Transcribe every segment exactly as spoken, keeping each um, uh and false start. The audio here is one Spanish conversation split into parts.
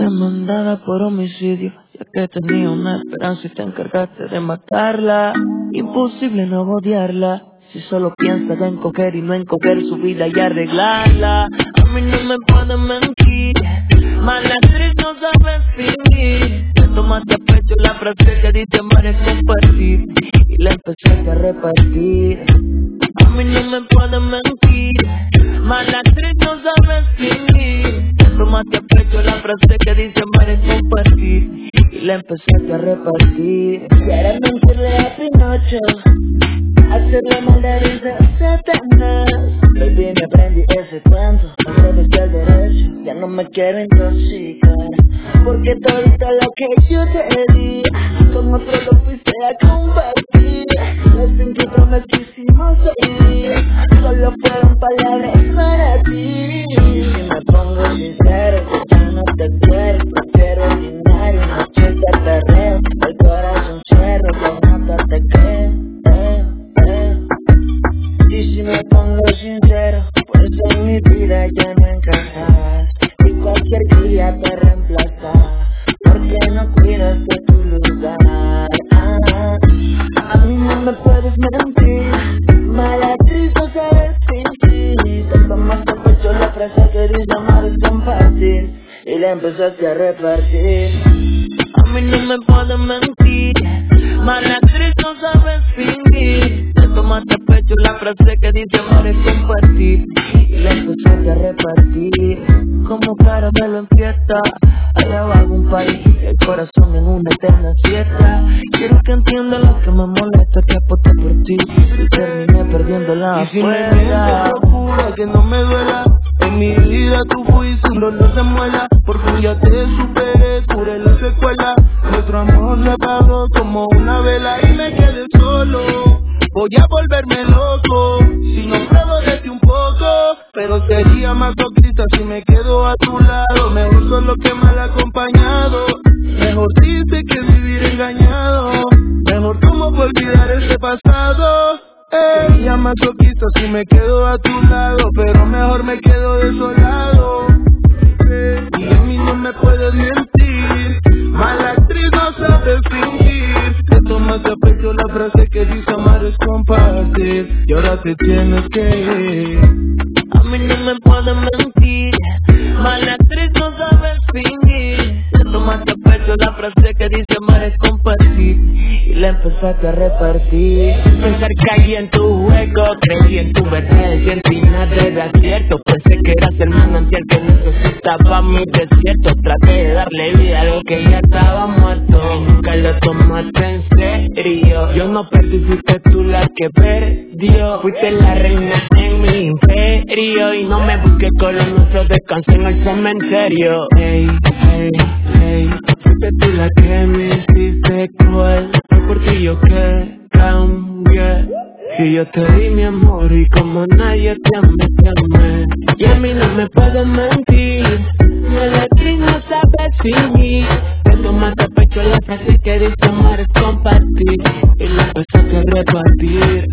Demandada por homicidio, ya que tenía una esperanza y te encargaste de matarla. Imposible no odiarla, si solo piensas en coger y no en coger su vida y arreglarla. A mí no me pueden mentir, mala actriz no sabes fingir. Te tomaste a pecho la frase que dice amar es compartir, y la empezaste a repartir. A mí no me pueden mentir, mala actriz no sabes fingir. Te tomaste a pecho la frase que dice amar es compartir, y la empezaste a repartir. Quieres mentirle a Pinocho, hacerle maldad de Satanás. Baby, me aprendí ese cuento, no se viste al derecho. Ya no me quiero intoxicar, porque todo lo que yo te di con otro lo fuiste a compartir. Los cinco prometísimos hoy solo fueron palabras para ti. Si me pongo sincero, ya no te quiero. Prefiero el dinero y no chica perreo. El corazón cierro, que no te creo, eh, eh. Y si me pongo sincero, pues en mi vida ya no encajas, y cualquier día te reemplaza, porque no cuidas de tu lugar. Ah, a mí no me puedes mentir, mala actriz no sabes fingir. Te tomaste a pecho la frase que dice amar es compartir, y la empezaste a repartir. A mí no me pueden mentir, mala actriz no sabes fingir. Te tomaste a pecho la frase que dice amar es compartir, y la empezaste a repartir. Como caramelo en fiesta, allá va algún país, el corazón en una eterna fiesta. Quiero que entiendas lo que me molesta, que aposté por ti y terminé perdiendo la Y si me mientes, procura que no me duela. En mi vida tú fuiste un dolor de muela. Por fin ya te superé, curé la secuela. Nuestro amor se apagó como una vela y me quedé solo. Voy a volverme loco si no pruebo de ti un poco, pero sería masoquista si me quedo a tu lado. Mejor solo que mal acompañado. Mejor dice que vivir engañado. Mejor como por olvidar ese pasado. Eh, sería masoquista si me quedo a tu lado, pero mejor me quedo desolado. Eh, y a mí no me puedes mentir, mala actriz no sabe fingir. Te tomas a pecho la frase que dice amar es compartir, y ahora te tienes que ir. A mí no me pueden mentir, mala actriz no sabes fingir. Te tomaste a pecho la frase que dice amar es compartir, y la empezaste a repartir. Pensar que caí en tu juego, creí en tu verdad y al final era cierto. Pensé que eras el manantial que necesitaba mi desierto. Traté de darle vida a algo que ya estaba muerto, y nunca lo tomaste en serio. Yo no perdí, fuiste tú la que perdió. Fuiste la reina en mi imperio, y no me busques con los nuestros, descansé en el cementerio. Hey, hey, hey, fuiste tú la que me hiciste cruel. Fue por ti yo que cambié, y yo te di mi amor, y como nadie te amé, te amé. Y a mí no me pueden mentir, mala actriz no sabe fingir. Te tomaste a pecho la frase que dice amar es compartir, y la empezaste a repartir.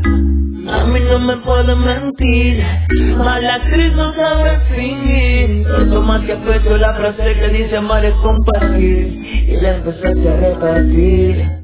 A mí no me pueden mentir, mala actriz no sabe fingir. Te tomaste a pecho la frase que dice amar es compartir, y la empezaste a repartir.